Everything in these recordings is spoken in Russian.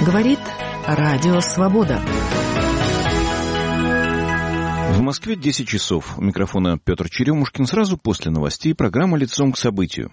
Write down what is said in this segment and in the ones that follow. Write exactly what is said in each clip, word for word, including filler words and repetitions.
Говорит Радио Свобода. В Москве десять часов. У микрофона Петр Черемушкин. Сразу после новостей программа «Лицом к событию».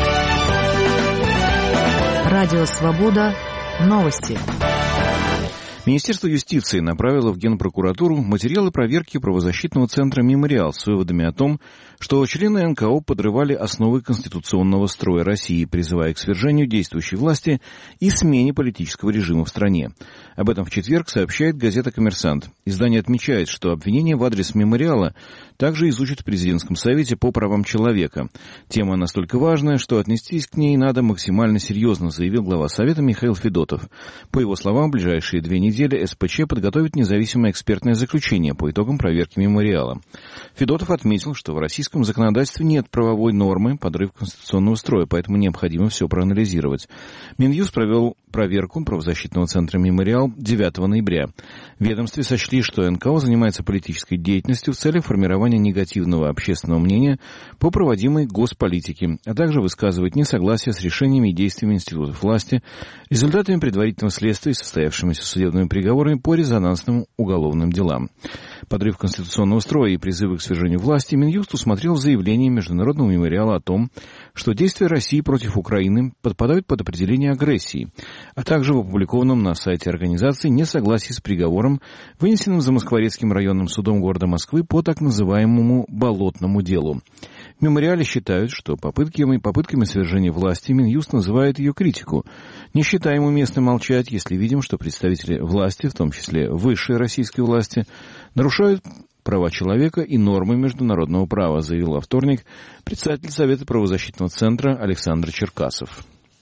Радио Свобода. Новости. Министерство юстиции направило в Генпрокуратуру материалы проверки правозащитного центра «Мемориал» с выводами о том, что члены эн ка о подрывали основы конституционного строя России, призывая к свержению действующей власти и смене политического режима в стране. Об этом в четверг сообщает газета «Коммерсант». Издание отмечает, что обвинения в адрес «Мемориала» также изучат в Президентском совете по правам человека. Тема настолько важная, что отнестись к ней надо максимально серьезно, заявил глава Совета Михаил Федотов. По его словам, в ближайшие две недели эс пэ че подготовит независимое экспертное заключение по итогам проверки «Мемориала». Федотов отметил, что в российском законодательстве нет правовой нормы подрыв конституционного строя, поэтому необходимо все проанализировать. Минюст провел проверку правозащитного центра «Мемориал» девятого ноября. В ведомстве сочли, что эн ка о занимается политической деятельностью в целях формирования негативного общественного мнения по проводимой госполитике, а также высказывает несогласие с решениями и действиями институтов власти, результатами предварительного следствия и состоявшимися судебными приговорами по резонансным уголовным делам. Подрыв конституционного строя и призывы к свержению власти Минюст усмотрел в заявлении Международного мемориала о том, что действия России против Украины подпадают под определение агрессии, а также в опубликованном на сайте организации несогласии с приговором, вынесенным Замоскворецким районным судом города Москвы по так называемому «болотному делу». В мемориале считают, что попытками, попытками свержения власти Минюст называет ее критику. Не считаем уместным молчать, если видим, что представители власти, в том числе высшей российской власти, нарушают права человека и нормы международного права, заявил во вторник председатель Совета правозащитного центра Александр Черкасов.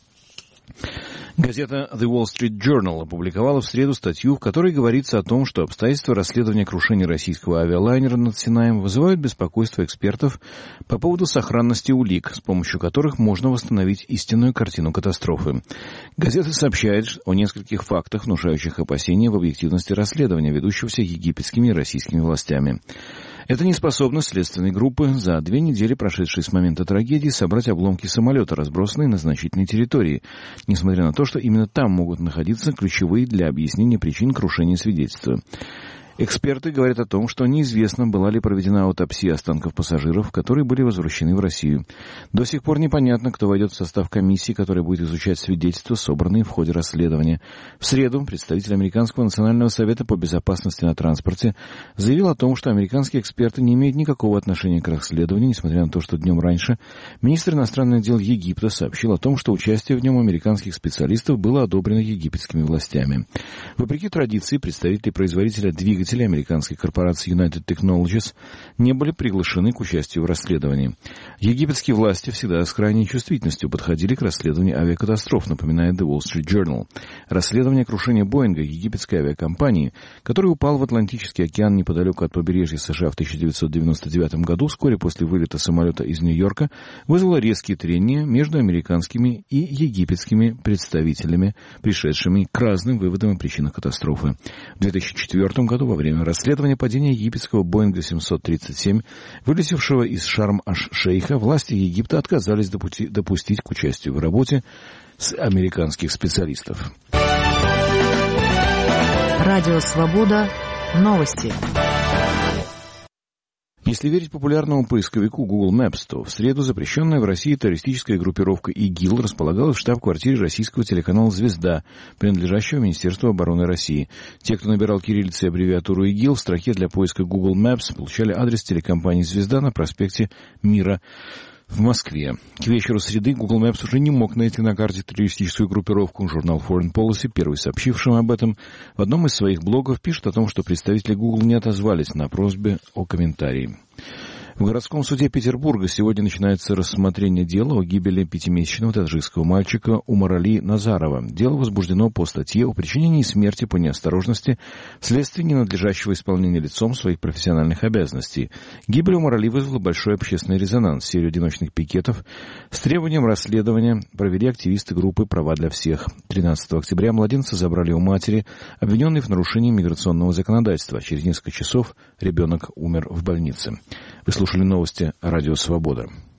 Газета The Wall Street Journal опубликовала в среду статью, в которой говорится о том, что обстоятельства расследования крушения российского авиалайнера над Синаем вызывают беспокойство экспертов по поводу сохранности улик, с помощью которых можно восстановить истинную картину катастрофы. Газета сообщает о нескольких фактах, внушающих опасения в объективности расследования, ведущегося египетскими и российскими властями. Это неспособность следственной группы за две недели, прошедшие с момента трагедии, собрать обломки самолета, разбросанные на значительной территории, несмотря на то, что именно там могут находиться ключевые для объяснения причин крушения свидетельства. Эксперты говорят о том, что неизвестно, была ли проведена аутопсия останков пассажиров, которые были возвращены в Россию. До сих пор непонятно, кто войдет в состав комиссии, которая будет изучать свидетельства, собранные в ходе расследования. В среду представитель Американского национального совета по безопасности на транспорте заявил о том, что американские эксперты не имеют никакого отношения к расследованию, несмотря на то, что днем раньше министр иностранных дел Египта сообщил о том, что участие в нем американских специалистов было одобрено египетскими властями. Вопреки традиции, представители производителя двигателей американской корпорации United Technologies не были приглашены к участию в расследовании. Египетские власти всегда с крайней чувствительностью подходили к расследованию авиакатастроф, напоминает The Wall Street Journal. Расследование крушения Боинга египетской авиакомпании, который упал в Атлантический океан неподалеку от побережья США в тысяча девятьсот девяносто девятом году, вскоре после вылета самолета из Нью-Йорка, вызвало резкие трения между американскими и египетскими представителями, пришедшими к разным выводам о причинах катастрофы. В две тысячи четвёртом году во время расследования падения египетского Боинга семьсот тридцать семь, вылетевшего из Шарм-аш-Шейха, власти Египта отказались допути- допустить к участию в работе с американских специалистов. Радио Свобода. Новости. Если верить популярному поисковику Google Maps, то в среду запрещенная в России террористическая группировка ИГИЛ располагалась в штаб-квартире российского телеканала «Звезда», принадлежащего Министерству обороны России. Те, кто набирал кириллицей аббревиатуру ИГИЛ, в строке для поиска Google Maps получали адрес телекомпании «Звезда» на проспекте Мира в Москве. К вечеру среды Google Maps уже не мог найти на карте террористическую группировку. Журнал Foreign Policy, первый сообщившим об этом, в одном из своих блогов пишет о том, что представители Google не отозвались на просьбы о комментарии. В городском суде Петербурга сегодня начинается рассмотрение дела о гибели пятимесячного таджикского мальчика Умарали Назарова. Дело возбуждено по статье о причинении смерти по неосторожности вследствие ненадлежащего исполнения лицом своих профессиональных обязанностей. Гибель Умарали вызвала большой общественный резонанс. Серию одиночных пикетов с требованием расследования провели активисты группы «Права для всех». тринадцатого октября младенца забрали у матери, обвиненной в нарушении миграционного законодательства. Через несколько часов ребенок умер в больнице. Вы слушали новости «Радио Свобода».